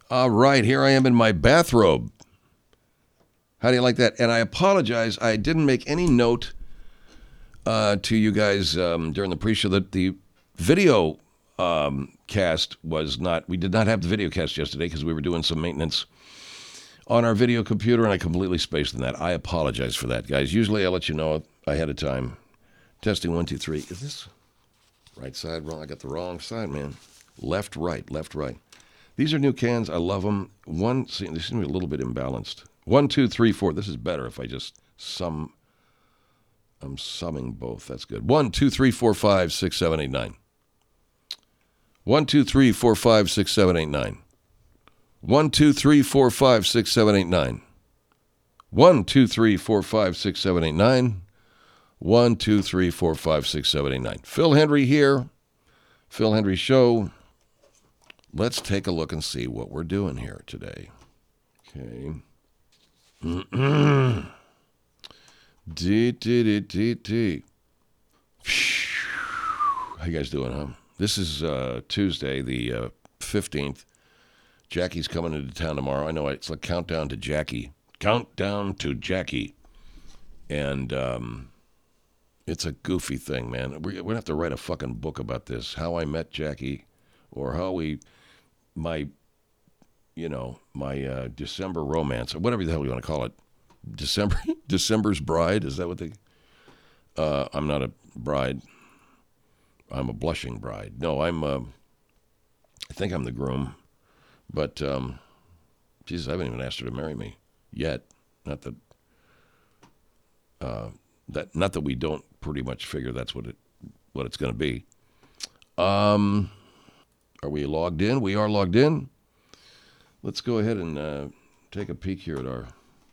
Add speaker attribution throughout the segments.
Speaker 1: All right, here I am in my bathrobe. How do you like that? And I apologize, I didn't make any note to you guys during the pre-show that the video cast was not, we did not have the video cast yesterday because we were doing some maintenance on our video computer, and I completely spaced on that. I apologize for that, guys. Usually I'll let you know ahead of time. Testing 1, 2, 3. Is this right side wrong? I got the wrong side, man. Left, right, left, right. These are new cans. I love them. See, they seem to be a little bit imbalanced. 1, 2, 3, 4. This is better if I just sum. I'm summing both. That's good. 1, 2, 3, 4, 5, 6, 7, 8, 9. 1, 2, 3, 4, 5, 6, 7, 8, 9. 1, 2, 3, 4, 5, 6, 7, 8, 9. 1, 2, 3, 4, 5, 6, 7, 8, 9. 1, 2, 3, 4, 5, 6, 7, 8, 9. Phil Hendry here. Phil Hendry Show. Let's take a look and see what we're doing here today. Okay. D. How you guys doing, huh? This is Tuesday, the 15th. Jackie's coming into town tomorrow. I know it's a countdown to Jackie. Countdown to Jackie. And it's a goofy thing, man. We're going to have to write a fucking book about this. How I met Jackie, or how my December romance, or whatever the hell you want to call it. December's bride, is that what they... I'm not a bride. I'm a blushing bride. No, I think I'm the groom. But, Jesus, I haven't even asked her to marry me yet. Not that we don't pretty much figure that's what it's going to be. Are we logged in? We are logged in. Let's go ahead and take a peek here at our...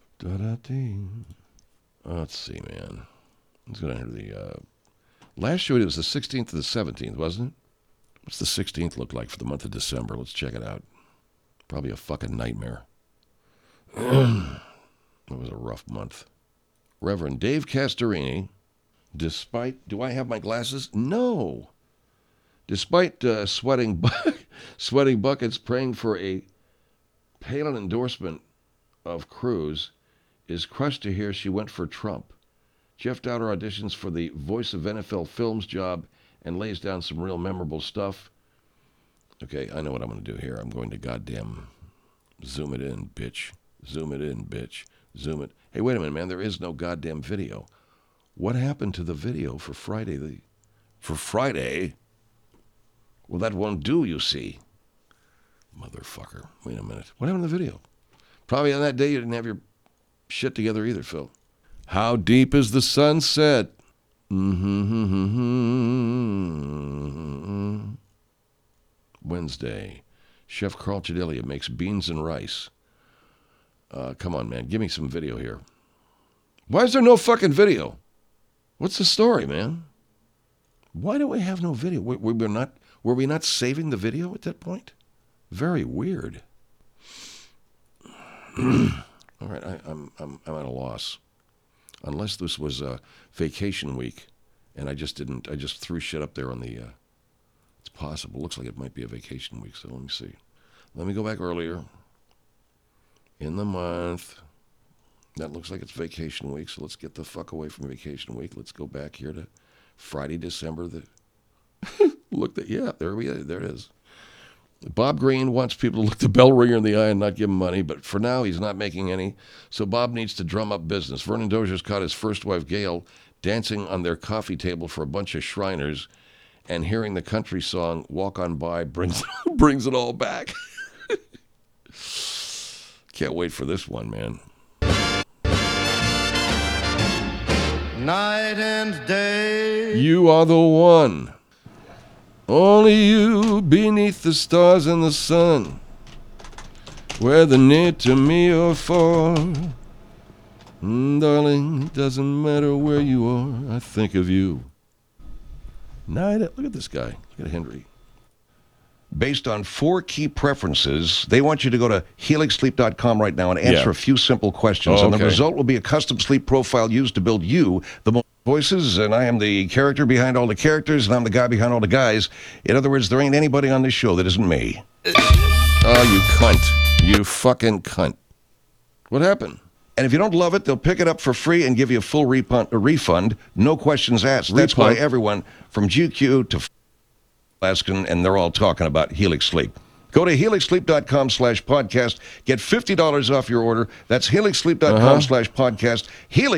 Speaker 1: Let's see, man. Let's go down here to the... last show, it was the 16th to the 17th, wasn't it? What's the 16th look like for the month of December? Let's check it out. Probably a fucking nightmare. It was a rough month. Reverend Dave Castorini, despite... Do I have my glasses? No. Despite sweating buckets, praying for a Palin endorsement of Cruz, is crushed to hear she went for Trump. Jeff Dowder auditions for the Voice of NFL Films job and lays down some real memorable stuff. Okay, I know what I'm going to do here. I'm going to goddamn zoom it in, bitch. Zoom it in, bitch. Zoom it. Hey, wait a minute, man. There is no goddamn video. What happened to the video for Friday? For Friday? Well, that won't do, you see. Motherfucker. Wait a minute. What happened to the video? Probably on that day you didn't have your shit together either, Phil. How deep is the sunset? Wednesday. Chef Carl Chidelia makes beans and rice. Come on, man. Give me some video here. Why is there no fucking video? What's the story, man? Why do we have no video? Were we not saving the video at that point? Very weird. All right, I'm at a loss. Unless this was a vacation week, and I just threw shit up there on the, it's possible. Looks like it might be a vacation week, so let me see. Let me go back earlier in the month. That looks like it's vacation week, so let's get the fuck away from vacation week. Let's go back here to Friday, December. There it is. Bob Green wants people to look the bell ringer in the eye and not give him money, but for now he's not making any, so Bob needs to drum up business. Vernon Dozier's caught his first wife, Gail, dancing on their coffee table for a bunch of Shriners, and hearing the country song Walk On By brings it all back. Can't wait for this one, man.
Speaker 2: Night and day.
Speaker 1: You are the one. Only you beneath the stars and the sun, whether near to me or far. Darling, it doesn't matter where you are, I think of you. Look at this guy. Look at Henry. Based on 4 key preferences, they want you to go to HelixSleep.com right now and answer a few simple questions. And the result will be a custom sleep profile used to build you the most voices, and I am the character behind all the characters, and I'm the guy behind all the guys. In other words, there ain't anybody on this show that isn't me. Oh, you cunt. You fucking cunt. What happened? And if you don't love it, they'll pick it up for free and give you a full refund, no questions asked. That's why everyone from GQ to Alaskan, and they're all talking about Helix Sleep. Go to helixsleep.com/podcast. Get $50 off your order. That's helixsleep.com/podcast.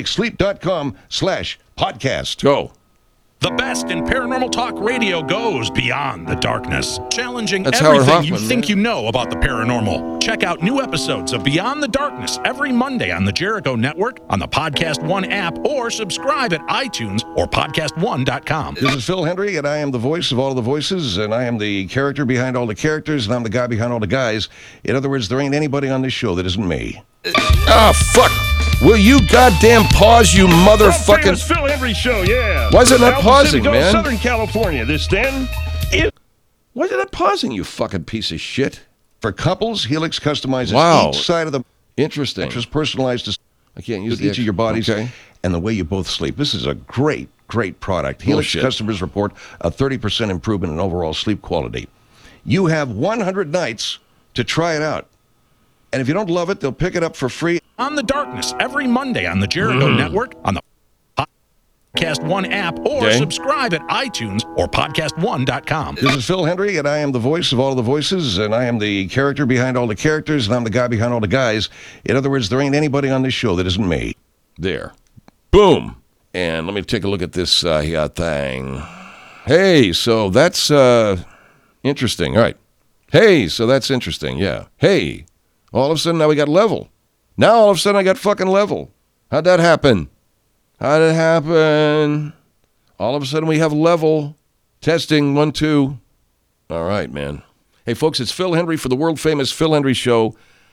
Speaker 1: helixsleep.com/podcast.
Speaker 3: Go. The best in paranormal talk radio goes beyond the darkness, challenging everything you think you know about the paranormal. Check out new episodes of Beyond the Darkness every Monday on the Jericho Network, on the Podcast One app, or subscribe at iTunes or podcastone.com.
Speaker 1: This is Phil Hendry, and I am the voice of all the voices, and I am the character behind all the characters, and I'm the guy behind all the guys. In other words, there ain't anybody on this show that isn't me.
Speaker 4: Ah, fuck. Will you goddamn pause, you motherfucking...
Speaker 5: Famous Phil Hendry Show, yeah.
Speaker 1: Why is it not pausing, man?
Speaker 5: Southern California, this then.
Speaker 1: Why is it not pausing, you fucking piece of shit? For couples, Helix customizes each side of the...
Speaker 4: Interesting.
Speaker 1: Mattress personalized to...
Speaker 4: I can't use
Speaker 1: each of your bodies and the way you both sleep. This is a great product. Helix customers report a 30% improvement in overall sleep quality. You have 100 nights to try it out. And if you don't love it, they'll pick it up for free.
Speaker 3: On the Darkness every Monday on the Jericho Network, on the Podcast One app, or subscribe at iTunes or podcastone.com.
Speaker 1: This is Phil Hendry, and I am the voice of all the voices, and I am the character behind all the characters, and I'm the guy behind all the guys. In other words, there ain't anybody on this show that isn't me.
Speaker 4: There. Boom. And let me take a look at this thing. Hey, so that's interesting. All right. Hey, so that's interesting. Yeah. Hey, all of a sudden now we got level. Now all of a sudden I got fucking level. How'd that happen? How did it happen? All of a sudden we have level. Testing, 1, 2. All right, man. Hey, folks, it's Phil Hendry for the world-famous Phil Hendry Show.